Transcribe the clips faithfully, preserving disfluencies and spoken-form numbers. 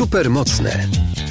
Supermocne.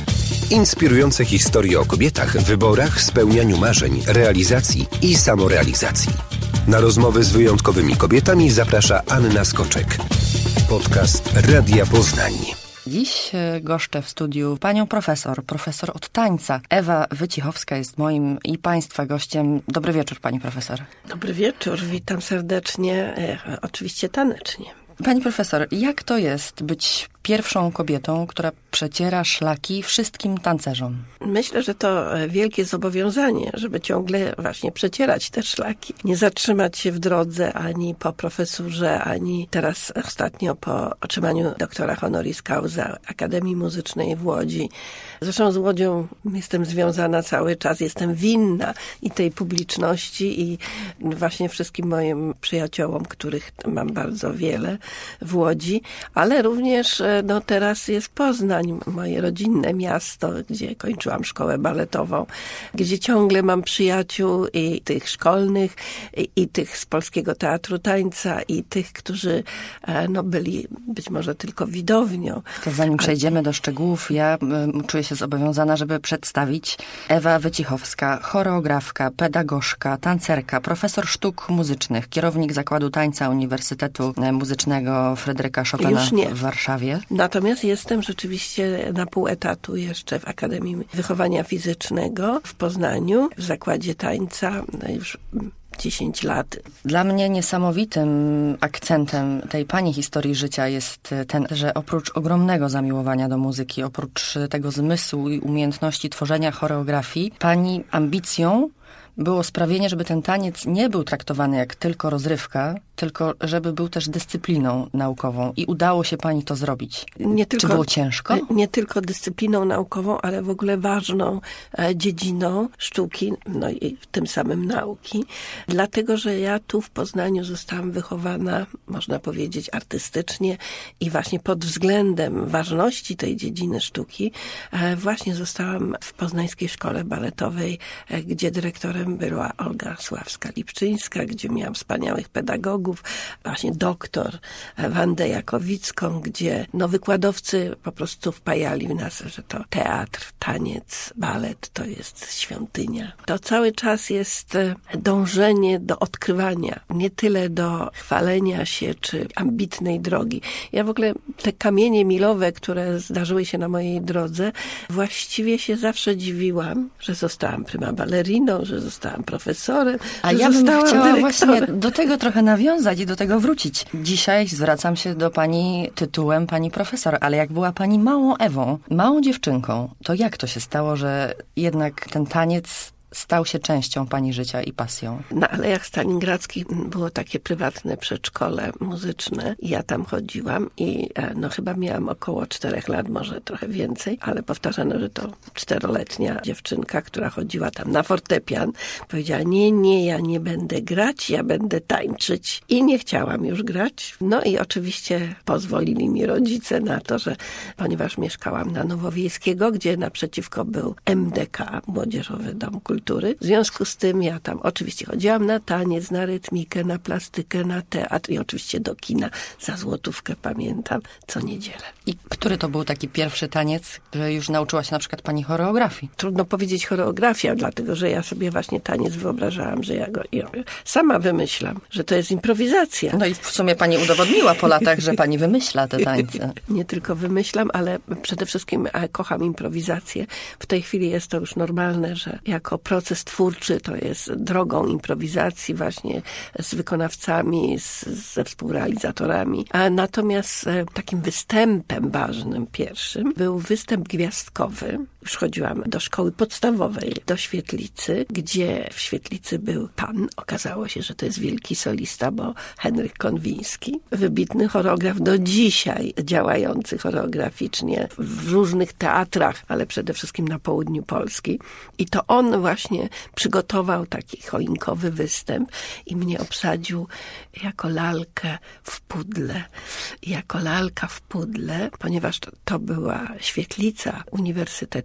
Inspirujące historie o kobietach, wyborach, spełnianiu marzeń, realizacji i samorealizacji. Na rozmowy z wyjątkowymi kobietami zaprasza Anna Skoczek. Podcast Radia Poznań. Dziś goszczę w studiu panią profesor, profesor od tańca. Ewa Wycichowska jest moim i państwa gościem. Dobry wieczór, pani profesor. Dobry wieczór, witam serdecznie, e, oczywiście tanecznie. Pani profesor, jak to jest być pierwszą kobietą, która przeciera szlaki wszystkim tancerzom? Myślę, że to wielkie zobowiązanie, żeby ciągle właśnie przecierać te szlaki. Nie zatrzymać się w drodze ani po profesurze, ani teraz ostatnio po otrzymaniu doktora honoris causa Akademii Muzycznej w Łodzi. Zresztą z Łodzią jestem związana cały czas, jestem winna i tej publiczności i właśnie wszystkim moim przyjaciołom, których mam bardzo wiele w Łodzi, ale również no teraz jest Poznań, moje rodzinne miasto, gdzie kończyłam szkołę baletową, gdzie ciągle mam przyjaciół i tych szkolnych, i, i tych z Polskiego Teatru Tańca, i tych, którzy no, byli być może tylko widownią. To zanim przejdziemy do szczegółów, ja y, czuję się zobowiązana, żeby przedstawić Ewa Wycichowska, choreografka, pedagogzka, tancerka, profesor sztuk muzycznych, kierownik Zakładu Tańca Uniwersytetu Muzycznego Fryderyka Chopina w Warszawie. Natomiast jestem rzeczywiście na pół etatu jeszcze w Akademii Wychowania Fizycznego w Poznaniu, w Zakładzie Tańca już dziesięć lat. Dla mnie niesamowitym akcentem tej pani historii życia jest ten, że oprócz ogromnego zamiłowania do muzyki, oprócz tego zmysłu i umiejętności tworzenia choreografii, pani ambicją było sprawienie, żeby ten taniec nie był traktowany jak tylko rozrywka, tylko żeby był też dyscypliną naukową. I udało się pani to zrobić. Nie tylko, Czy było ciężko? Nie tylko dyscypliną naukową, ale w ogóle ważną dziedziną sztuki, no i tym samym nauki. Dlatego, że ja tu w Poznaniu zostałam wychowana, można powiedzieć, artystycznie i właśnie pod względem ważności tej dziedziny sztuki właśnie zostałam w Poznańskiej Szkole Baletowej, gdzie dyrektorem była Olga Sławska-Lipczyńska, gdzie miałam wspaniałych pedagogów, właśnie doktor Wandę Jakowicką, gdzie no, wykładowcy po prostu wpajali w nas, że to teatr, taniec, balet to jest świątynia. To cały czas jest dążenie do odkrywania, nie tyle do chwalenia się czy ambitnej drogi. Ja w ogóle te kamienie milowe, które zdarzyły się na mojej drodze, właściwie się zawsze dziwiłam, że zostałam prima balleriną, że zostałam profesorem. A ja bym chciała właśnie do tego trochę nawiązać i do tego wrócić. Dzisiaj zwracam się do pani tytułem pani profesor, ale jak była pani małą Ewą, małą dziewczynką, to jak to się stało, że jednak ten taniec stał się częścią pani życia i pasją? Na Alejach Stalingradzkich było takie prywatne przedszkole muzyczne. Ja tam chodziłam i no chyba miałam około czterech lat, może trochę więcej, ale powtarzano, że to czteroletnia dziewczynka, która chodziła tam na fortepian, powiedziała: nie, nie, ja nie będę grać, ja będę tańczyć. I nie chciałam już grać. No i oczywiście pozwolili mi rodzice na to, że ponieważ mieszkałam na Nowowiejskiego, gdzie naprzeciwko był M D K, Młodzieżowy Dom Kultury, w związku z tym ja tam oczywiście chodziłam na taniec, na rytmikę, na plastykę, na teatr i oczywiście do kina za złotówkę, pamiętam, co niedzielę. I który to był taki pierwszy taniec, że już nauczyła się na przykład pani choreografii? Trudno powiedzieć choreografia, dlatego że ja sobie właśnie taniec wyobrażałam, że ja go ja sama wymyślam, że to jest improwizacja. No i w sumie pani udowodniła po latach, że pani wymyśla te tańce. Nie tylko wymyślam, ale przede wszystkim kocham improwizację. W tej chwili jest to już normalne, że jako proces twórczy to jest drogą improwizacji właśnie z wykonawcami, z, ze współrealizatorami. A natomiast e, takim występem ważnym pierwszym był występ gwiazdkowy. Już chodziłam do szkoły podstawowej, do Świetlicy, gdzie w Świetlicy był pan. Okazało się, że to jest wielki solista, bo Henryk Konwiński, wybitny choreograf do dzisiaj działający choreograficznie w różnych teatrach, ale przede wszystkim na południu Polski. I to on właśnie przygotował taki choinkowy występ i mnie obsadził jako lalkę w pudle. Jako lalka w pudle, ponieważ to, to była Świetlica Uniwersytetu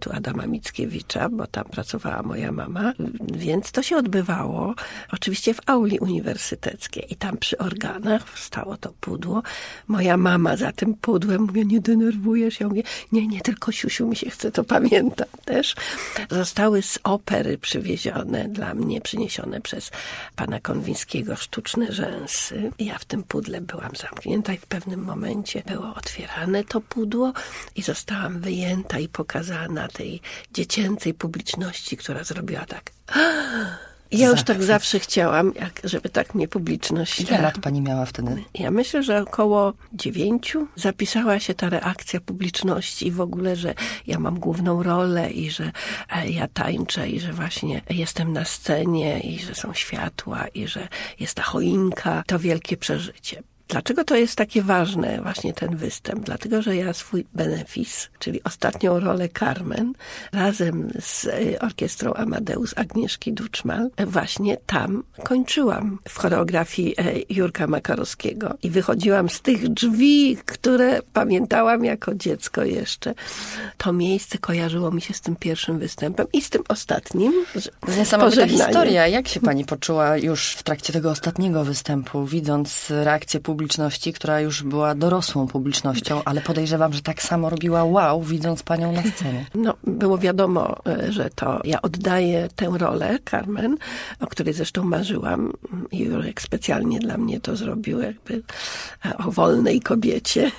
Teatru Adama Mickiewicza, bo tam pracowała moja mama, więc to się odbywało oczywiście w auli uniwersyteckiej i tam przy organach stało to pudło. Moja mama za tym pudłem mówi, nie denerwujesz? Ja mówię, nie, nie, tylko siusiu mi się chce, to pamiętam też. Zostały z opery przywiezione dla mnie, przyniesione przez pana Konwińskiego sztuczne rzęsy. I ja w tym pudle byłam zamknięta i w pewnym momencie było otwierane to pudło i zostałam wyjęta i pokazana tej dziecięcej publiczności, która zrobiła tak. Ja już tak zawsze chciałam, jak, żeby tak mnie publiczność... Ile lat pani miała wtedy? Ja myślę, że około dziewięciu zapisała się ta reakcja publiczności i w ogóle, że ja mam główną rolę i że ja tańczę i że właśnie jestem na scenie i że są światła i że jest ta choinka. To wielkie przeżycie. Dlaczego to jest takie ważne, właśnie ten występ? Dlatego, że ja swój benefis, czyli ostatnią rolę Carmen, razem z orkiestrą Amadeus Agnieszki Duczmal, właśnie tam kończyłam w choreografii Jurka Makarowskiego. I wychodziłam z tych drzwi, które pamiętałam jako dziecko jeszcze. To miejsce kojarzyło mi się z tym pierwszym występem i z tym ostatnim. Niesamowita historia. Jak się pani poczuła już w trakcie tego ostatniego występu, widząc reakcję publiczną? publiczności, która już była dorosłą publicznością, ale podejrzewam, że tak samo robiła wow, widząc panią na scenie. No, było wiadomo, że to ja oddaję tę rolę Carmen, o której zresztą marzyłam i Jurek specjalnie dla mnie to zrobił, jakby o wolnej kobiecie,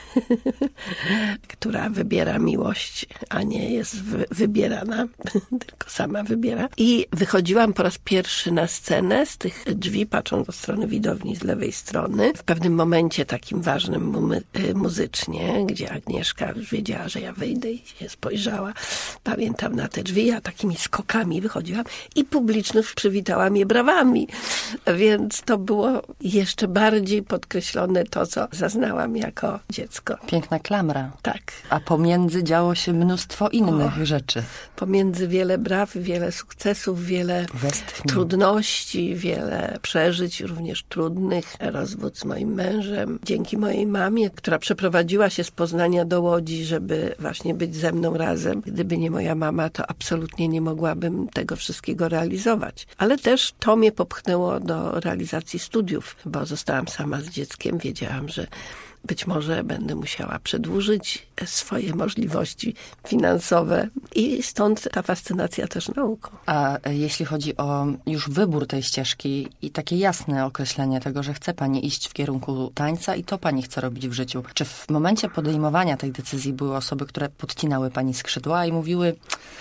która wybiera miłość, a nie jest wy- wybierana, tylko sama wybiera. I wychodziłam po raz pierwszy na scenę z tych drzwi, patrząc do strony widowni z lewej strony. W pewnym momencie momencie takim ważnym mu- muzycznie, gdzie Agnieszka już wiedziała, że ja wyjdę i się spojrzała. Pamiętam na te drzwi, ja takimi skokami wychodziłam i publiczność przywitała mnie brawami. Więc to było jeszcze bardziej podkreślone to, co zaznałam jako dziecko. Piękna klamra. Tak. A pomiędzy działo się mnóstwo innych o, rzeczy. Pomiędzy wiele braw, wiele sukcesów, wiele Westchnień. trudności, wiele przeżyć, również trudnych. Rozwód z moim mężem. Dzięki mojej mamie, która przeprowadziła się z Poznania do Łodzi, żeby właśnie być ze mną razem. Gdyby nie moja mama, to absolutnie nie mogłabym tego wszystkiego realizować. Ale też to mnie popchnęło do realizacji studiów, bo zostałam sama z dzieckiem. Wiedziałam, że być może będę musiała przedłużyć swoje możliwości finansowe i stąd ta fascynacja też nauką. A jeśli chodzi o już wybór tej ścieżki i takie jasne określenie tego, że chce pani iść w kierunku tańca i to pani chce robić w życiu, czy w momencie podejmowania tej decyzji były osoby, które podcinały pani skrzydła i mówiły: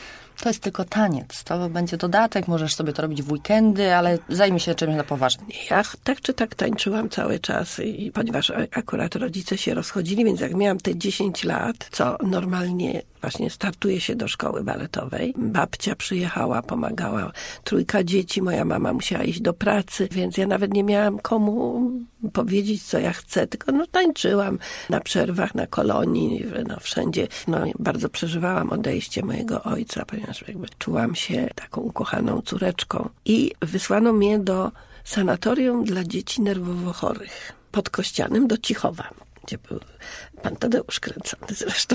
to jest tylko taniec, to będzie dodatek, możesz sobie to robić w weekendy, ale zajmij się czymś na poważnie. Ja tak czy tak tańczyłam cały czas, i ponieważ akurat rodzice się rozchodzili, więc jak miałam te dziesięć lat, co normalnie właśnie startuje się do szkoły baletowej. Babcia przyjechała, pomagała, trójka dzieci, moja mama musiała iść do pracy, więc ja nawet nie miałam komu powiedzieć, co ja chcę, tylko no tańczyłam na przerwach, na kolonii, no wszędzie. No bardzo przeżywałam odejście mojego ojca, ponieważ jakby czułam się taką ukochaną córeczką. I wysłano mnie do sanatorium dla dzieci nerwowo chorych pod Kościanem do Cichowa, gdzie był pan Tadeusz Kręcony zresztą.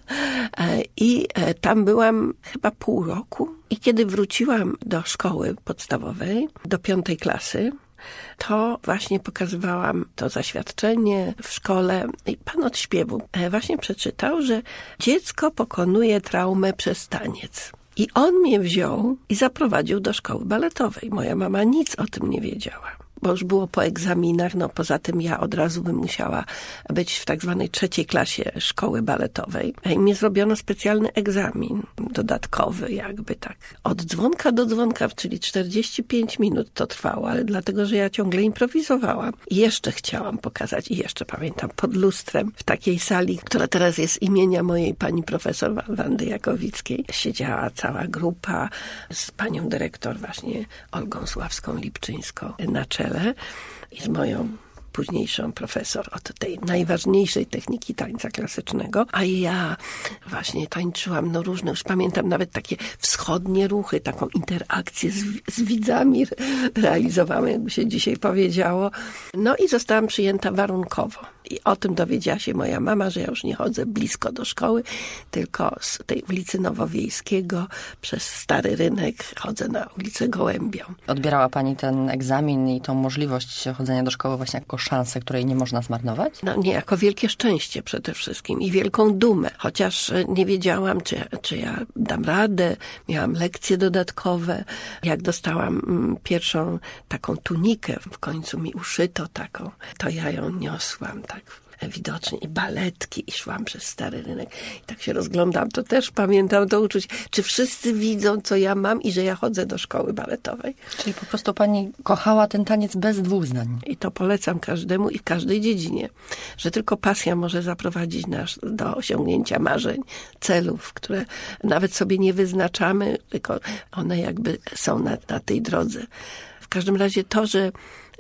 I tam byłam chyba pół roku. I kiedy wróciłam do szkoły podstawowej, do piątej klasy, to właśnie pokazywałam to zaświadczenie w szkole i pan od śpiewu właśnie przeczytał, że dziecko pokonuje traumę przez taniec. I on mnie wziął i zaprowadził do szkoły baletowej. Moja mama nic o tym nie wiedziała, bo już było po egzaminach, no poza tym ja od razu bym musiała być w tak zwanej trzeciej klasie szkoły baletowej. I mi zrobiono specjalny egzamin dodatkowy, jakby tak. Od dzwonka do dzwonka, czyli czterdzieści pięć minut to trwało, ale dlatego, że ja ciągle improwizowałam. I jeszcze chciałam pokazać, i jeszcze pamiętam, pod lustrem w takiej sali, która teraz jest imienia mojej pani profesor Wandy Jakowickiej, siedziała cała grupa z panią dyrektor właśnie Olgą Sławską-Lipczyńską na czele i z moją późniejszą profesor od tej najważniejszej techniki tańca klasycznego, a ja właśnie tańczyłam no różne, już pamiętam nawet takie wschodnie ruchy, taką interakcję z, z widzami realizowałam, jakby się dzisiaj powiedziało. No i zostałam przyjęta warunkowo. I o tym dowiedziała się moja mama, że ja już nie chodzę blisko do szkoły, tylko z tej ulicy Nowowiejskiego przez Stary Rynek chodzę na ulicę Gołębią. Odbierała pani ten egzamin i tą możliwość chodzenia do szkoły właśnie jako szansę, której nie można zmarnować? No nie, jako wielkie szczęście przede wszystkim i wielką dumę. Chociaż nie wiedziałam, czy, czy ja dam radę. Miałam lekcje dodatkowe. Jak dostałam mm, pierwszą taką tunikę, w końcu mi uszyto taką, to ja ją niosłam tak widocznie i baletki i szłam przez Stary Rynek i tak się rozglądam, to też pamiętam to uczucie, czy wszyscy widzą, co ja mam i że ja chodzę do szkoły baletowej. Czyli po prostu pani kochała ten taniec bez dwóch zdań. I to polecam każdemu i w każdej dziedzinie, że tylko pasja może zaprowadzić nas do osiągnięcia marzeń, celów, które nawet sobie nie wyznaczamy, tylko one jakby są na, na tej drodze. W każdym razie to, że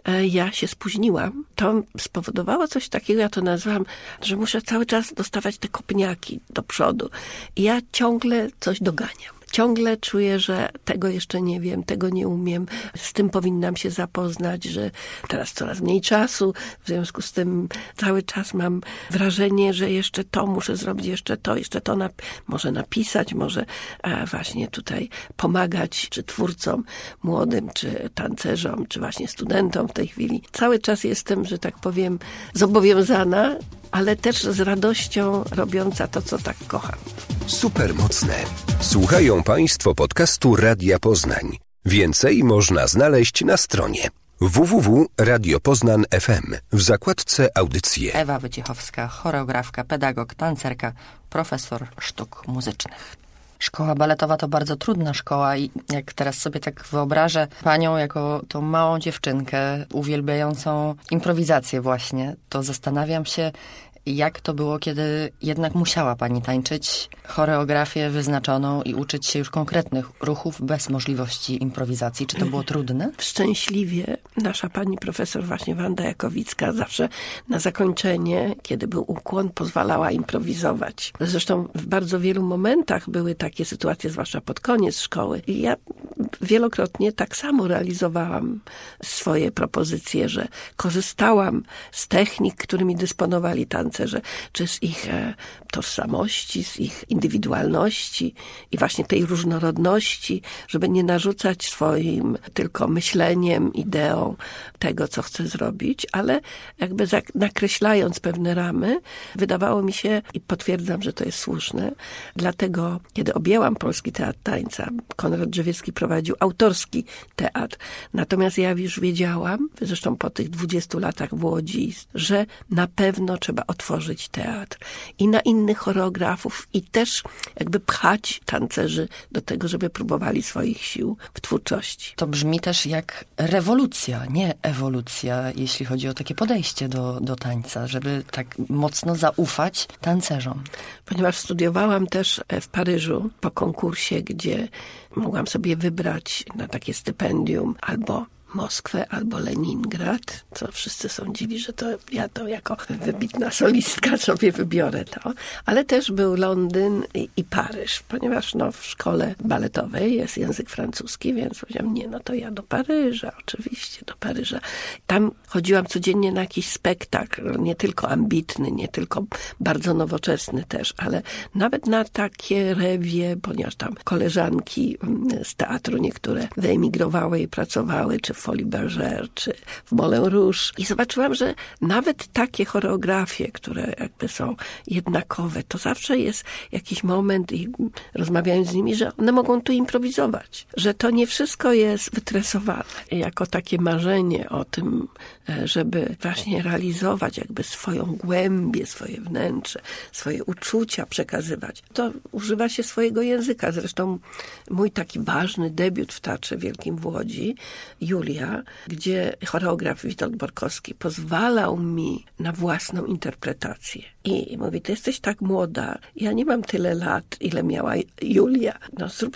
ja się spóźniłam, to spowodowało coś takiego, ja to nazwałam, że muszę cały czas dostawać te kopniaki do przodu. I ja ciągle coś doganiam. Ciągle czuję, że tego jeszcze nie wiem, tego nie umiem, z tym powinnam się zapoznać, że teraz coraz mniej czasu, w związku z tym cały czas mam wrażenie, że jeszcze to muszę zrobić, jeszcze to, jeszcze to nap- może napisać, może e, właśnie tutaj pomagać, czy twórcom młodym, czy tancerzom, czy właśnie studentom w tej chwili. Cały czas jestem, że tak powiem, zobowiązana, ale też z radością robiąca to, co tak kocham. Supermocne. Słuchają Państwo podcastu Radia Poznań. Więcej można znaleźć na stronie w w w kropka radio poznań kropka f m w zakładce audycje. Ewa Wyciechowska, choreografka, pedagog, tancerka, profesor sztuk muzycznych. Szkoła baletowa to bardzo trudna szkoła i jak teraz sobie tak wyobrażę panią jako tą małą dziewczynkę uwielbiającą improwizację właśnie, to zastanawiam się, jak to było, kiedy jednak musiała pani tańczyć choreografię wyznaczoną i uczyć się już konkretnych ruchów bez możliwości improwizacji? Czy to było trudne? Szczęśliwie nasza pani profesor właśnie Wanda Jakowicka zawsze na zakończenie, kiedy był ukłon, pozwalała improwizować. Zresztą w bardzo wielu momentach były takie sytuacje, zwłaszcza pod koniec szkoły. I ja wielokrotnie tak samo realizowałam swoje propozycje, że korzystałam z technik, którymi dysponowali tancerze, czy z ich e, tożsamości, z ich indywidualności i właśnie tej różnorodności, żeby nie narzucać swoim tylko myśleniem, ideą tego, co chcę zrobić, ale jakby zak- nakreślając pewne ramy, wydawało mi się, i potwierdzam, że to jest słuszne, dlatego kiedy objęłam Polski Teatr Tańca, Konrad Drzewiecki prowadził autorski teatr, natomiast ja już wiedziałam, zresztą po tych dwudziestu latach w Łodzi, że na pewno trzeba otworzyć teatr i na innych choreografów i też jakby pchać tancerzy do tego, żeby próbowali swoich sił w twórczości. To brzmi też jak rewolucja, nie ewolucja, jeśli chodzi o takie podejście do, do tańca, żeby tak mocno zaufać tancerzom. Ponieważ studiowałam też w Paryżu po konkursie, gdzie mogłam sobie wybrać na takie stypendium albo Moskwę albo Leningrad, co wszyscy są dziwi, że to ja to jako wybitna solistka sobie wybiorę to, ale też był Londyn i, i Paryż, ponieważ no, w szkole baletowej jest język francuski, więc powiedziałam, nie, no to ja do Paryża, oczywiście do Paryża. Tam chodziłam codziennie na jakiś spektakl, nie tylko ambitny, nie tylko bardzo nowoczesny też, ale nawet na takie rewie, ponieważ tam koleżanki z teatru niektóre wyemigrowały i pracowały, czy w Folie Bergère, czy w Moulin Rouge. I zobaczyłam, że nawet takie choreografie, które jakby są jednakowe, to zawsze jest jakiś moment i rozmawiając z nimi, że one mogą tu improwizować. Że to nie wszystko jest wytresowane. Jako takie marzenie o tym, żeby właśnie realizować jakby swoją głębię, swoje wnętrze, swoje uczucia przekazywać. To używa się swojego języka. Zresztą mój taki ważny debiut w Teatrze Wielkim w Łodzi, Julia, gdzie choreograf Witold Borkowski pozwalał mi na własną interpretację. I mówi, ty jesteś tak młoda, ja nie mam tyle lat, ile miała Julia. No zrób to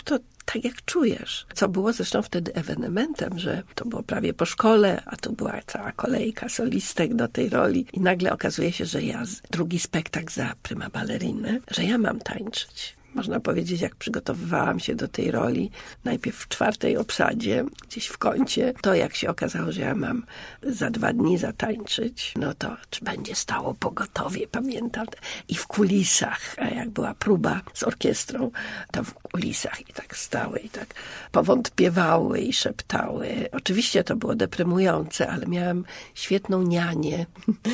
tak jak czujesz. Co było zresztą wtedy ewenementem, że to było prawie po szkole, a tu była cała kolejka solistek do tej roli i nagle okazuje się, że ja, drugi spektakl za prima ballerinę, że ja mam tańczyć. Można powiedzieć, jak przygotowywałam się do tej roli, najpierw w czwartej obsadzie, gdzieś w kącie, to jak się okazało, że ja mam za dwa dni zatańczyć, no to czy będzie stało pogotowie, pamiętam. I w kulisach, a jak była próba z orkiestrą, to w kulisach i tak stały i tak powątpiewały i szeptały. Oczywiście to było deprymujące, ale miałam świetną nianię.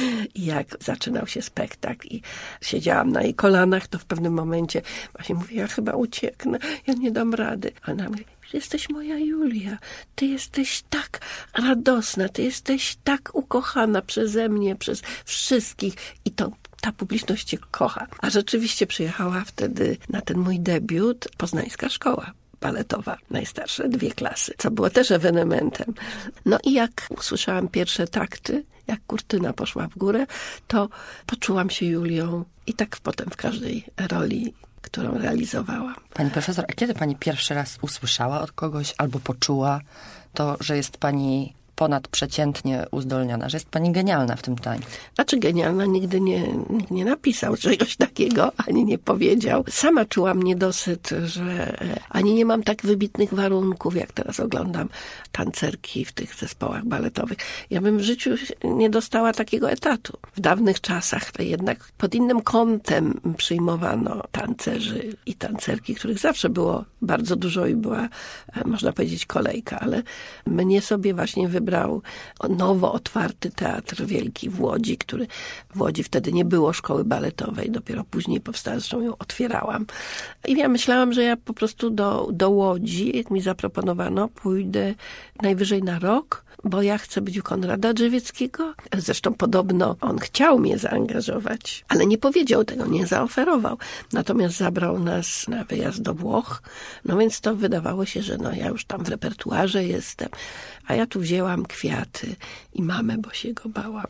I jak zaczynał się spektakl i siedziałam na jej kolanach, to w pewnym momencie właśnie mówię, ja chyba ucieknę, ja nie dam rady. A ona mówi, jesteś moja Julia, ty jesteś tak radosna, ty jesteś tak ukochana przeze mnie, przez wszystkich i to ta publiczność cię kocha. A rzeczywiście przyjechała wtedy na ten mój debiut Poznańska Szkoła Baletowa, najstarsze dwie klasy, co było też ewenementem. No i jak usłyszałam pierwsze takty, jak kurtyna poszła w górę, to poczułam się Julią i tak potem w każdej roli, którą realizowałam. Pani profesor, a kiedy pani pierwszy raz usłyszała od kogoś albo poczuła to, że jest pani ponadprzeciętnie uzdolniona, że jest pani genialna w tym tańcu? Znaczy genialna nigdy nie, nikt nie napisał czegoś takiego, ani nie powiedział. Sama czułam niedosyt, że ani nie mam tak wybitnych warunków, jak teraz oglądam tancerki w tych zespołach baletowych. Ja bym w życiu nie dostała takiego etatu. W dawnych czasach to jednak pod innym kątem przyjmowano tancerzy i tancerki, których zawsze było bardzo dużo i była, można powiedzieć, kolejka, ale mnie sobie właśnie wybrał nowo otwarty Teatr Wielki w Łodzi, który w Łodzi wtedy nie było szkoły baletowej, dopiero później powstała, zresztą ją otwierałam. I ja myślałam, że ja po prostu do, do Łodzi, jak mi zaproponowano, pójdę najwyżej na rok, bo ja chcę być u Konrada Drzewieckiego. Zresztą podobno on chciał mnie zaangażować, ale nie powiedział tego, nie zaoferował. Natomiast zabrał nas na wyjazd do Włoch, no więc to wydawało się, że no ja już tam w repertuarze jestem, a ja tu wzięłam kwiaty i mamę, bo się go bałam.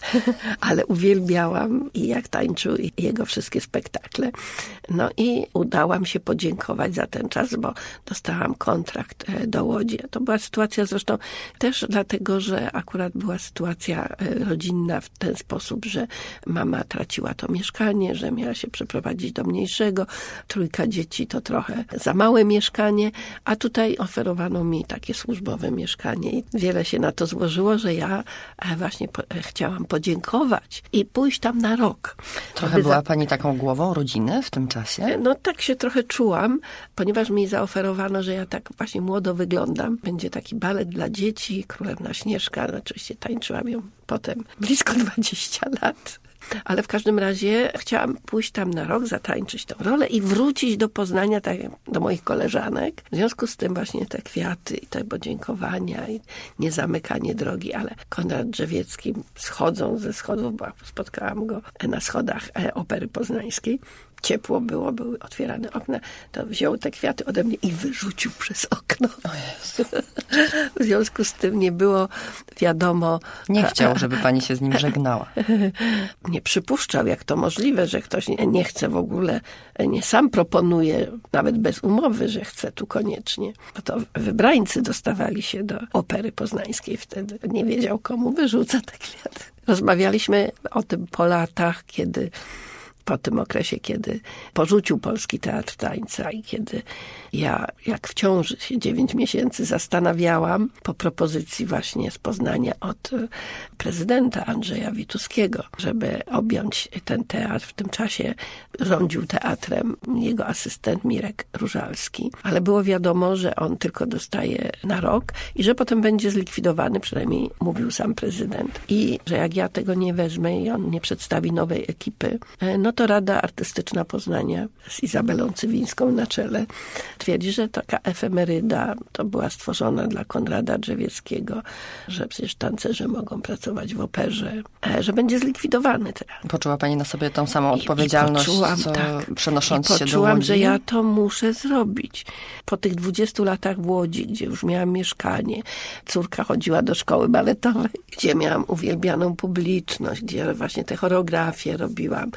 Ale uwielbiałam i jak tańczył i jego wszystkie spektakle. No i udałam się podziękować za ten czas, bo dostałam kontrakt do Łodzi. To była sytuacja zresztą też dlatego, że akurat była sytuacja rodzinna w ten sposób, że mama traciła to mieszkanie, że miała się przeprowadzić do mniejszego. Trójka dzieci to trochę za małe mieszkanie, a tutaj oferowano mi takie służbowe mieszkanie i wiele się na to złożyło, że ja właśnie po, chciałam podziękować i pójść tam na rok. Trochę była za... pani taką głową rodziny w tym czasie? No tak się trochę czułam, ponieważ mi zaoferowano, że ja tak właśnie młodo wyglądam. Będzie taki balet dla dzieci, Królewna Śnieżka. Oczywiście tańczyłam ją potem blisko dwadzieścia lat. Ale w każdym razie chciałam pójść tam na rok, zatańczyć tę rolę i wrócić do Poznania, tak, do moich koleżanek. W związku z tym właśnie te kwiaty i te podziękowania i niezamykanie drogi, ale Konrad Drzewiecki schodząc ze schodów, bo spotkałam go na schodach Opery Poznańskiej. Ciepło było, były otwierane okna, to wziął te kwiaty ode mnie i wyrzucił przez okno. O Jezu. W związku z tym nie było wiadomo... Nie chciał, żeby pani się z nim żegnała. Nie przypuszczał, jak to możliwe, że ktoś nie, nie chce w ogóle, nie sam proponuje, nawet bez umowy, że chce tu koniecznie. Bo to wybrańcy dostawali się do Opery Poznańskiej wtedy. Nie wiedział, komu wyrzuca te kwiaty. Rozmawialiśmy o tym po latach, kiedy... po tym okresie, kiedy porzucił Polski Teatr Tańca i kiedy ja, jak w ciąży się dziewięć miesięcy zastanawiałam po propozycji właśnie z Poznania od prezydenta Andrzeja Wituskiego, żeby objąć ten teatr. W tym czasie rządził teatrem jego asystent Mirek Różalski, ale było wiadomo, że on tylko dostaje na rok i że potem będzie zlikwidowany, przynajmniej mówił sam prezydent. I że jak ja tego nie wezmę i on nie przedstawi nowej ekipy, no to Rada Artystyczna Poznania z Izabelą Cywińską na czele twierdzi, że taka efemeryda to była stworzona dla Konrada Drzewieckiego, że przecież tancerze mogą pracować w operze, że będzie zlikwidowany teatr. Poczuła pani na sobie tą samą odpowiedzialność, I, i poczułam, co tak. przenosząc I się do Łodzi? poczułam, że ja to muszę zrobić. Po tych dwudziestu latach w Łodzi, gdzie już miałam mieszkanie, córka chodziła do szkoły baletowej, gdzie miałam uwielbianą publiczność, gdzie właśnie te choreografie robiłam. To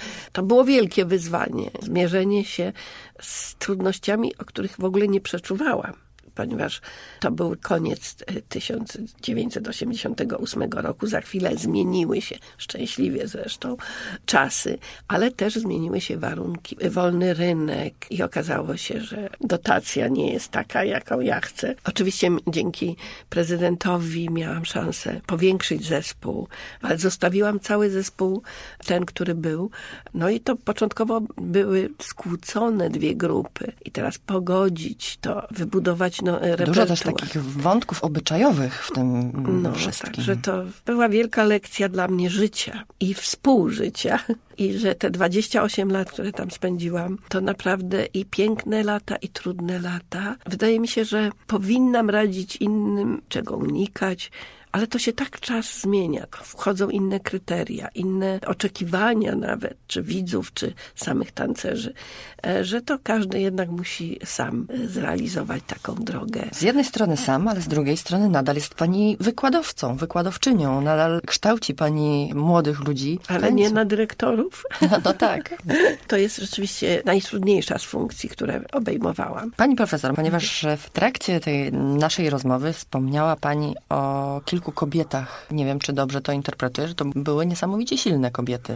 było wielkie wyzwanie. Zmierzenie się z trudnościami, o których w ogóle nie przeczuwałam. Ponieważ to był koniec tysiąc dziewięćset osiemdziesiątego ósmego roku. Za chwilę zmieniły się, szczęśliwie zresztą, czasy, ale też zmieniły się warunki. Wolny rynek i okazało się, że dotacja nie jest taka, jaką ja chcę. Oczywiście dzięki prezydentowi miałam szansę powiększyć zespół, ale zostawiłam cały zespół, ten, który był. No i to początkowo były skłócone dwie grupy. I teraz pogodzić to, wybudować no, Dużo też takich wątków obyczajowych w tym no, wszystkim. Tak, że to była wielka lekcja dla mnie życia i współżycia. I że te dwadzieścia osiem lat, które tam spędziłam, to naprawdę i piękne lata, i trudne lata. Wydaje mi się, że powinnam radzić innym, czego unikać, ale to się tak czas zmienia. Wchodzą inne kryteria, inne oczekiwania nawet, czy widzów, czy samych tancerzy, że to każdy jednak musi sam zrealizować taką drogę. Z jednej strony sam, ale z drugiej strony nadal jest pani wykładowcą, wykładowczynią. Nadal kształci pani młodych ludzi. Ale nie na dyrektorów. No, no tak. To jest rzeczywiście najtrudniejsza z funkcji, które obejmowałam. Pani profesor, ponieważ w trakcie tej naszej rozmowy wspomniała pani o kilku kobietach. Nie wiem, czy dobrze to interpretuję, że to były niesamowicie silne kobiety.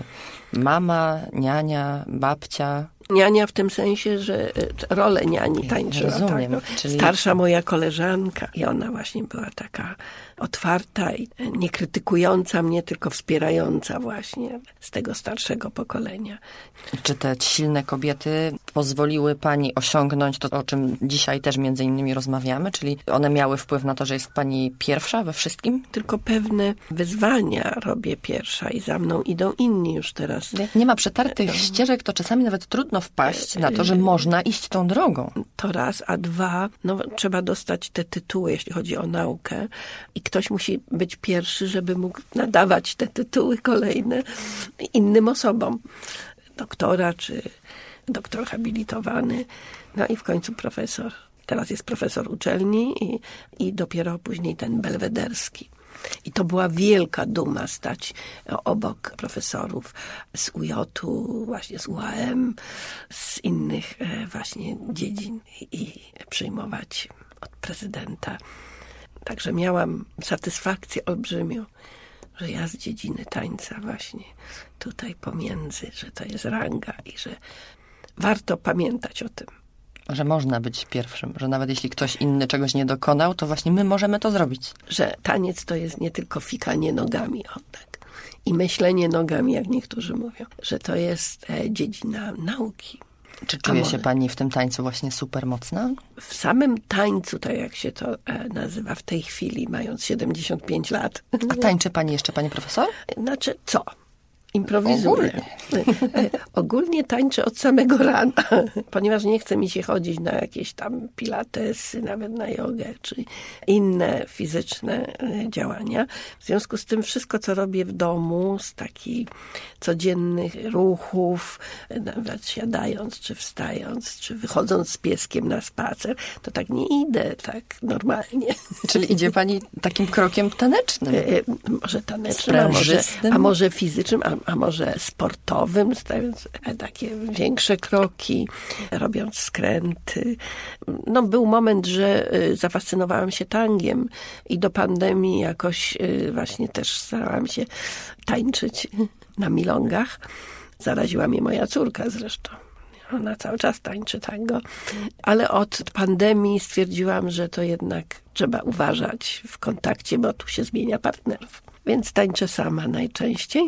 Mama, niania, babcia. Niania w tym sensie, że rolę niani tańczyła. Rozumiem. Tak, no. Czyli... Starsza moja koleżanka i ona właśnie była taka otwarta i nie krytykująca mnie, tylko wspierająca właśnie z tego starszego pokolenia. Czy te silne kobiety pozwoliły pani osiągnąć to, o czym dzisiaj też między innymi rozmawiamy? Czyli one miały wpływ na to, że jest pani pierwsza we wszystkim? Tylko pewne wyzwania robię pierwsza i za mną idą inni już teraz. Jak nie ma przetartych ścieżek, to czasami nawet trudno wpaść na to, że można iść tą drogą. To raz, a dwa, no trzeba dostać te tytuły, jeśli chodzi o naukę i ktoś musi być pierwszy, żeby mógł nadawać te tytuły kolejne innym osobom. Doktora, czy doktor habilitowany, no i w końcu profesor. Teraz jest profesor uczelni i, i dopiero później ten belwederski. I to była wielka duma stać obok profesorów z U J-u, właśnie z U A M, z innych właśnie dziedzin i przyjmować od prezydenta. Także miałam satysfakcję olbrzymią, że ja z dziedziny tańca właśnie tutaj pomiędzy, że to jest ranga i że warto pamiętać o tym. Że można być pierwszym, że nawet jeśli ktoś inny czegoś nie dokonał, to właśnie my możemy to zrobić. Że taniec to jest nie tylko fikanie nogami, o tak, i myślenie nogami, jak niektórzy mówią, że to jest e, dziedzina nauki. Czy czuje się pani w tym tańcu właśnie super mocna? W samym tańcu, tak jak się to e, nazywa w tej chwili, mając siedemdziesiąt pięć lat. A tańczy pani jeszcze, pani profesor? Znaczy, co? Improwizuję. Ogólnie. Ogólnie tańczę od samego rana, ponieważ nie chce mi się chodzić na jakieś tam pilatesy, nawet na jogę, czy inne fizyczne działania. W związku z tym wszystko, co robię w domu, z takich codziennych ruchów, nawet siadając, czy wstając, czy wychodząc z pieskiem na spacer, to tak nie idę, tak normalnie. Czyli idzie pani takim krokiem tanecznym? Może tanecznym, a może, a może fizycznym, a a może sportowym, stawiając takie większe kroki, robiąc skręty. No, był moment, że zafascynowałam się tangiem i do pandemii jakoś właśnie też starałam się tańczyć na milongach. Zaraziła mnie moja córka zresztą. Ona cały czas tańczy tango. Ale od pandemii stwierdziłam, że to jednak trzeba uważać w kontakcie, bo tu się zmienia partnerów. Więc tańczę sama najczęściej,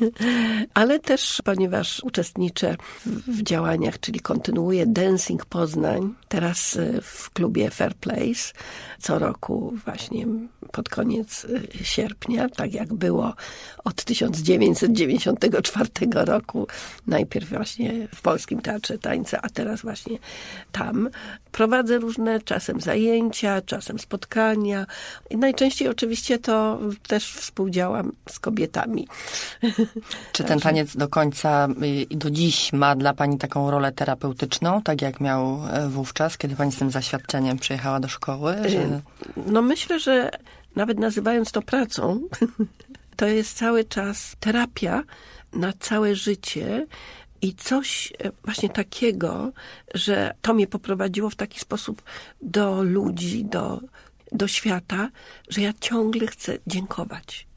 ale też, ponieważ uczestniczę w, w działaniach, czyli kontynuuję Dancing Poznań, teraz w klubie Fair Place, co roku właśnie pod koniec sierpnia, tak jak było od tysiąc dziewięćset dziewięćdziesiątego czwartego roku, najpierw właśnie w Polskim Teatrze Tańca, a teraz właśnie tam. Prowadzę różne czasem zajęcia, czasem spotkania i najczęściej oczywiście to też współdziałam z kobietami. Czy ten taniec do końca i do dziś ma dla pani taką rolę terapeutyczną, tak jak miał wówczas, kiedy pani z tym zaświadczeniem przyjechała do szkoły? Że... No myślę, że nawet nazywając to pracą, to jest cały czas terapia na całe życie I coś właśnie takiego, że to mnie poprowadziło w taki sposób do ludzi, do, do świata, że ja ciągle chcę dziękować.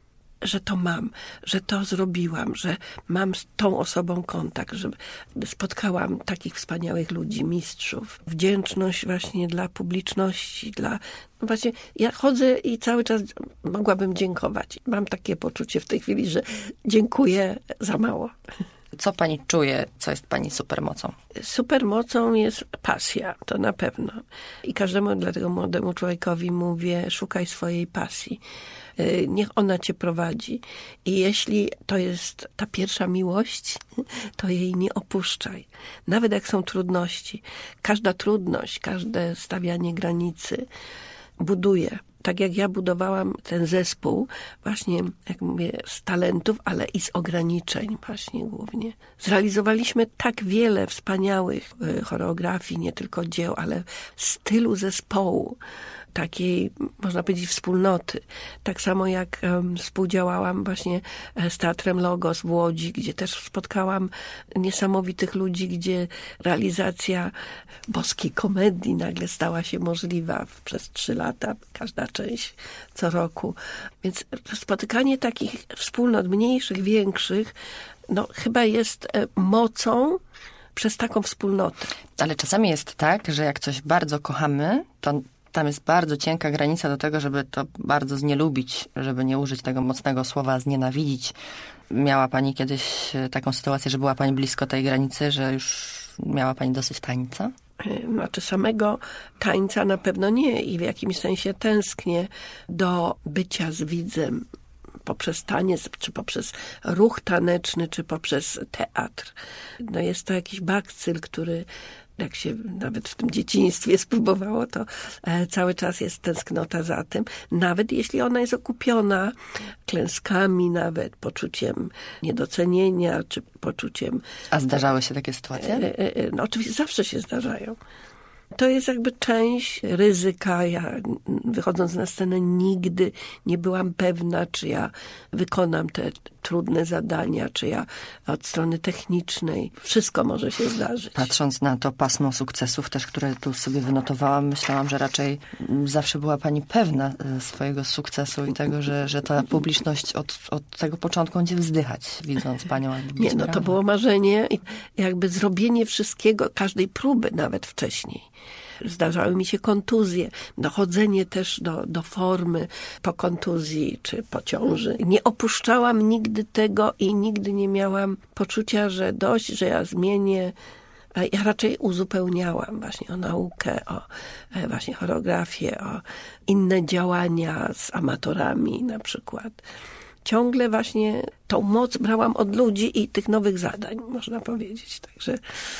Że to mam, że to zrobiłam, że mam z tą osobą kontakt, że spotkałam takich wspaniałych ludzi, mistrzów. Wdzięczność właśnie dla publiczności, dla... No właśnie, ja chodzę i cały czas mogłabym dziękować. Mam takie poczucie w tej chwili, że dziękuję za mało. Co pani czuje, co jest pani supermocą? Supermocą jest pasja, to na pewno. I każdemu, dlatego młodemu człowiekowi mówię, szukaj swojej pasji. Niech ona cię prowadzi. I jeśli to jest ta pierwsza miłość, to jej nie opuszczaj. Nawet jak są trudności. Każda trudność, każde stawianie granicy buduje. Tak jak ja budowałam ten zespół, właśnie, jak mówię, z talentów, ale i z ograniczeń właśnie głównie. Zrealizowaliśmy tak wiele wspaniałych choreografii, nie tylko dzieł, ale stylu zespołu, takiej, można powiedzieć, wspólnoty. Tak samo jak um, współdziałałam właśnie z Teatrem Logos w Łodzi, gdzie też spotkałam niesamowitych ludzi, gdzie realizacja boskiej komedii nagle stała się możliwa przez trzy lata, każda część co roku. Więc spotykanie takich wspólnot mniejszych, większych, no chyba jest mocą przez taką wspólnotę. Ale czasami jest tak, że jak coś bardzo kochamy, to tam jest bardzo cienka granica do tego, żeby to bardzo znielubić, żeby nie użyć tego mocnego słowa znienawidzić. Miała pani kiedyś taką sytuację, że była pani blisko tej granicy, że już miała pani dosyć tańca? Znaczy samego tańca na pewno nie i w jakimś sensie tęsknię do bycia z widzem poprzez taniec, czy poprzez ruch taneczny, czy poprzez teatr. No jest to jakiś bakcyl, który jak się nawet w tym dzieciństwie spróbowało, to cały czas jest tęsknota za tym. Nawet jeśli ona jest okupiona klęskami, nawet poczuciem niedocenienia, czy poczuciem... A zdarzały się takie sytuacje? No oczywiście zawsze się zdarzają. To jest jakby część ryzyka. Ja wychodząc na scenę nigdy nie byłam pewna, czy ja wykonam te trudne zadania, czy ja od strony technicznej. Wszystko może się zdarzyć. Patrząc na to pasmo sukcesów też, które tu sobie wynotowałam, myślałam, że raczej zawsze była pani pewna swojego sukcesu i tego, że, że ta publiczność od, od tego początku będzie wzdychać, widząc panią. Nie, no to było marzenie i jakby zrobienie wszystkiego, każdej próby nawet wcześniej. Zdarzały mi się kontuzje, dochodzenie też do, do formy po kontuzji czy po ciąży. Nie opuszczałam nigdy tego i nigdy nie miałam poczucia, że dość, że ja zmienię. Ja raczej uzupełniałam właśnie o naukę, o właśnie choreografię, o inne działania z amatorami na przykład. Ciągle właśnie tą moc brałam od ludzi i tych nowych zadań, można powiedzieć. Także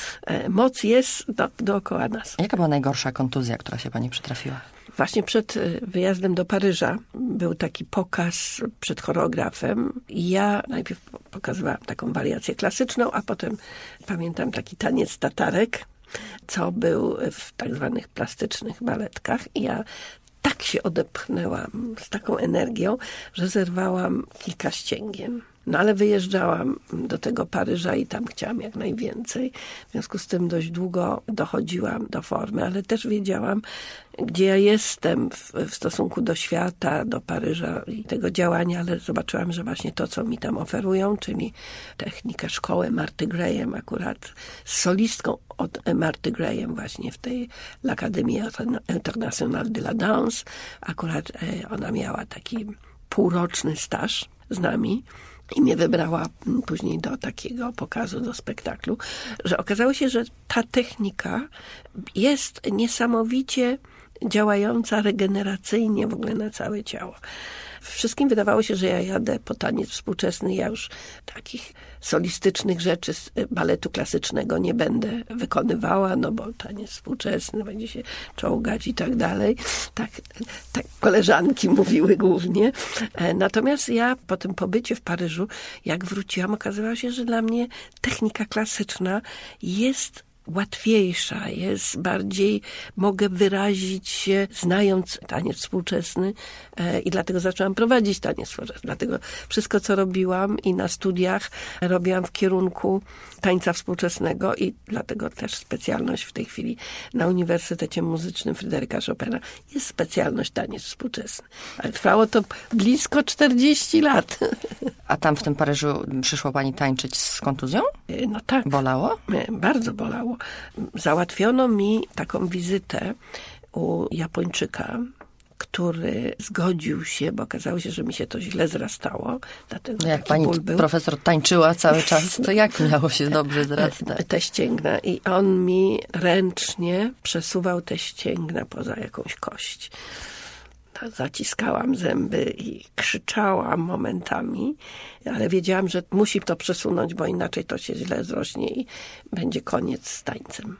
moc jest do, dookoła nas. Jaka była najgorsza kontuzja, która się pani przytrafiła? Właśnie przed wyjazdem do Paryża był taki pokaz przed choreografem. I ja najpierw pokazywałam taką wariację klasyczną, a potem pamiętam taki taniec tatarek, co był w tak zwanych plastycznych baletkach. I ja tak się odepchnęłam z taką energią, że zerwałam kilka ścięgien. No ale wyjeżdżałam do tego Paryża i tam chciałam jak najwięcej. W związku z tym dość długo dochodziłam do formy, ale też wiedziałam, gdzie ja jestem w, w stosunku do świata, do Paryża i tego działania, ale zobaczyłam, że właśnie to, co mi tam oferują, czyli technikę, szkołę Marty Graham, akurat z solistką od Marty Graham właśnie w tej l'Académie Internationale de la Danse. Akurat ona miała taki półroczny staż z nami. I mnie wybrała później do takiego pokazu, do spektaklu, że okazało się, że ta technika jest niesamowicie działająca regeneracyjnie w ogóle na całe ciało. Wszystkim wydawało się, że ja jadę po taniec współczesny. Ja już takich solistycznych rzeczy z baletu klasycznego nie będę wykonywała, no bo taniec współczesny będzie się czołgać i tak dalej. Tak, tak koleżanki mówiły głównie. Natomiast ja po tym pobycie w Paryżu, jak wróciłam, okazywało się, że dla mnie technika klasyczna jest łatwiejsza, jest bardziej, mogę wyrazić się znając taniec współczesny e, i dlatego zaczęłam prowadzić taniec współczesny. Dlatego wszystko, co robiłam i na studiach robiłam w kierunku tańca współczesnego i dlatego też specjalność w tej chwili na Uniwersytecie Muzycznym Fryderyka Chopina jest specjalność taniec współczesny. Ale trwało to blisko czterdzieści lat. A tam w tym Paryżu przyszła pani tańczyć z kontuzją? No tak. Bolało? Bardzo bolało. Załatwiono mi taką wizytę u Japończyka, który zgodził się, bo okazało się, że mi się to źle zrastało. Dlatego jak pani profesor tańczyła cały czas, to jak miało się dobrze zrastać? Te ścięgna. I on mi ręcznie przesuwał te ścięgna poza jakąś kość. Zaciskałam zęby i krzyczałam momentami, ale wiedziałam, że musi to przesunąć, bo inaczej to się źle zrośnie i będzie koniec z tańcem.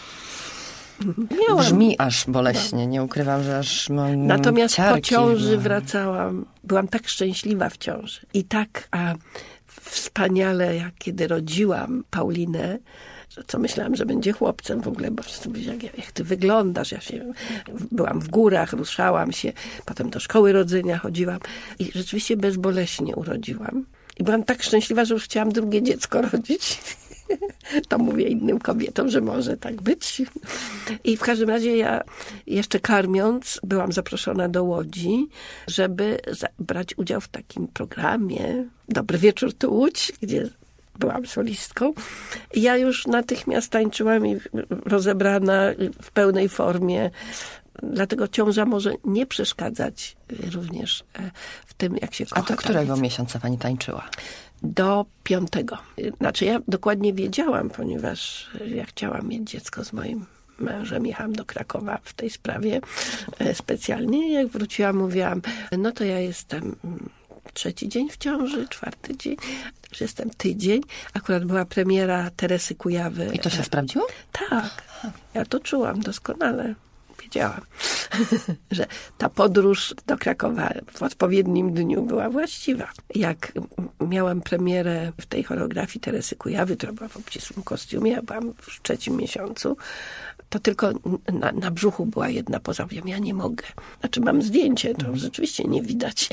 Miałam. Brzmi aż boleśnie, nie ukrywam, że aż mam Natomiast ciarki, po ciąży no. wracałam, byłam tak szczęśliwa w ciąży. I tak a wspaniale, jak kiedy rodziłam Paulinę, co myślałam, że będzie chłopcem w ogóle, bo wszyscy mówili, jak, jak ty wyglądasz. Ja się, byłam w górach, ruszałam się, potem do szkoły rodzenia chodziłam i rzeczywiście bezboleśnie urodziłam. I byłam tak szczęśliwa, że już chciałam drugie dziecko rodzić. To mówię innym kobietom, że może tak być. I w każdym razie ja jeszcze karmiąc byłam zaproszona do Łodzi, żeby brać udział w takim programie Dobry Wieczór tu Łódź, gdzie byłam solistką. I ja już natychmiast tańczyłam i rozebrana w pełnej formie. Dlatego ciąża może nie przeszkadzać również w tym, jak się kocha. A do którego taniec. miesiąca pani tańczyła? Do piątego. Znaczy ja dokładnie wiedziałam, ponieważ ja chciałam mieć dziecko z moim mężem. Jechałam do Krakowa w tej sprawie specjalnie. Jak wróciłam, mówiłam, no to ja jestem trzeci dzień w ciąży, czwarty dzień, że jestem tydzień. Akurat była premiera Teresy Kujawy. I to się sprawdziło? Tak. Ja to czułam doskonale. Wiedziałam, że ta podróż do Krakowa w odpowiednim dniu była właściwa. Jak miałam premierę w tej choreografii Teresy Kujawy, która była w obcisłym kostiumie, ja byłam w trzecim miesiącu, to tylko na, na brzuchu była jedna poza. Mówiłam, ja nie mogę. Znaczy mam zdjęcie, to rzeczywiście nie widać.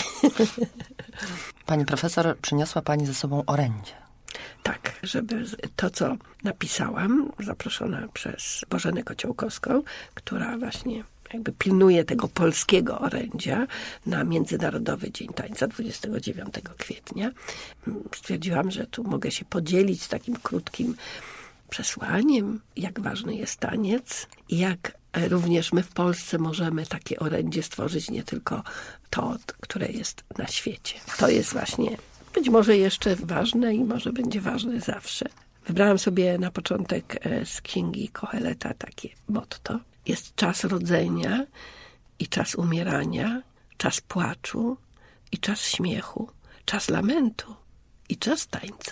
Pani profesor, przyniosła pani ze sobą orędzie. Tak, żeby to, co napisałam, zaproszona przez Bożenę Kociołkowską, która właśnie jakby pilnuje tego polskiego orędzia na Międzynarodowy Dzień Tańca dwudziestego dziewiątego kwietnia. Stwierdziłam, że tu mogę się podzielić z takim krótkim przesłaniem, jak ważny jest taniec i jak również my w Polsce możemy takie orędzie stworzyć, nie tylko to, które jest na świecie. To jest właśnie być może jeszcze ważne i może będzie ważne zawsze. Wybrałam sobie na początek z Księgi Koheleta takie motto. Jest czas rodzenia i czas umierania, czas płaczu i czas śmiechu, czas lamentu i czas tańca.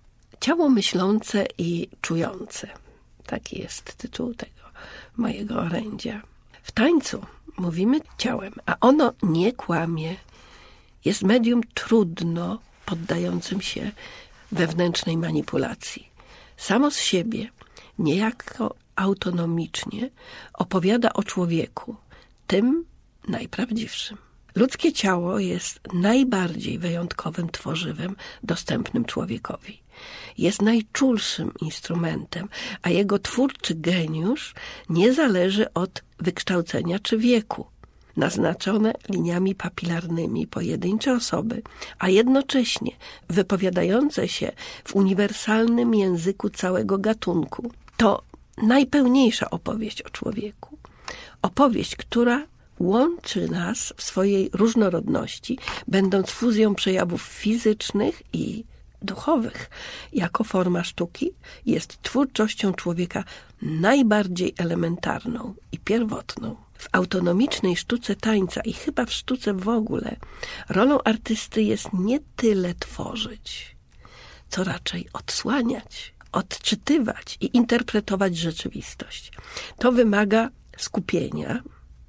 Ciało myślące i czujące. Taki jest tytuł tego mojego orędzia. W tańcu mówimy ciałem, a ono nie kłamie. Jest medium trudno poddającym się wewnętrznej manipulacji. Samo z siebie, niejako autonomicznie, opowiada o człowieku, tym najprawdziwszym. Ludzkie ciało jest najbardziej wyjątkowym tworzywem dostępnym człowiekowi. Jest najczulszym instrumentem, a jego twórczy geniusz nie zależy od wykształcenia czy wieku. Naznaczone liniami papilarnymi pojedyncze osoby, a jednocześnie wypowiadające się w uniwersalnym języku całego gatunku. To najpełniejsza opowieść o człowieku. Opowieść, która łączy nas w swojej różnorodności, będąc fuzją przejawów fizycznych i duchowych. Jako forma sztuki jest twórczością człowieka najbardziej elementarną i pierwotną. W autonomicznej sztuce tańca i chyba w sztuce w ogóle rolą artysty jest nie tyle tworzyć, co raczej odsłaniać, odczytywać i interpretować rzeczywistość. To wymaga skupienia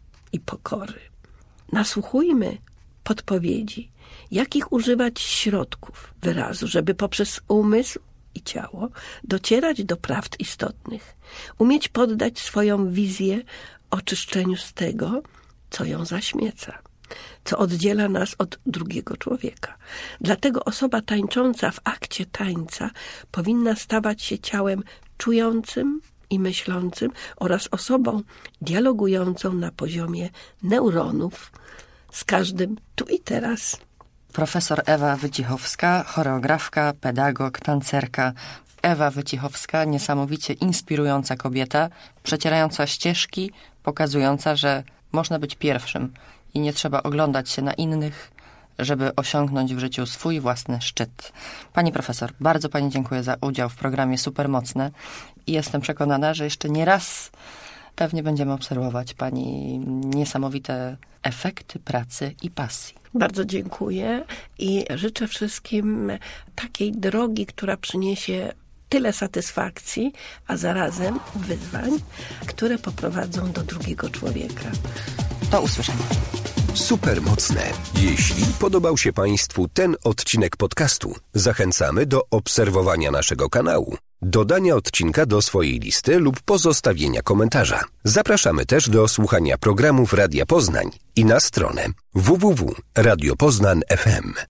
i pokory. Nasłuchujmy podpowiedzi, jakich używać środków wyrazu, żeby poprzez umysł i ciało, docierać do prawd istotnych, umieć poddać swoją wizję oczyszczeniu z tego, co ją zaśmieca, co oddziela nas od drugiego człowieka. Dlatego osoba tańcząca w akcie tańca powinna stawać się ciałem czującym i myślącym oraz osobą dialogującą na poziomie neuronów z każdym tu i teraz. Profesor Ewa Wycichowska, choreografka, pedagog, tancerka. Ewa Wycichowska, niesamowicie inspirująca kobieta, przecierająca ścieżki, pokazująca, że można być pierwszym i nie trzeba oglądać się na innych, żeby osiągnąć w życiu swój własny szczyt. Pani profesor, bardzo pani dziękuję za udział w programie Supermocne i jestem przekonana, że jeszcze nie raz pewnie będziemy obserwować pani niesamowite efekty pracy i pasji. Bardzo dziękuję i życzę wszystkim takiej drogi, która przyniesie tyle satysfakcji, a zarazem wyzwań, które poprowadzą do drugiego człowieka. Do usłyszenia. Supermocne. Jeśli podobał się Państwu ten odcinek podcastu, zachęcamy do obserwowania naszego kanału, dodania odcinka do swojej listy lub pozostawienia komentarza. Zapraszamy też do słuchania programów Radia Poznań i na stronę w w w kropka radio poznań kropka f m.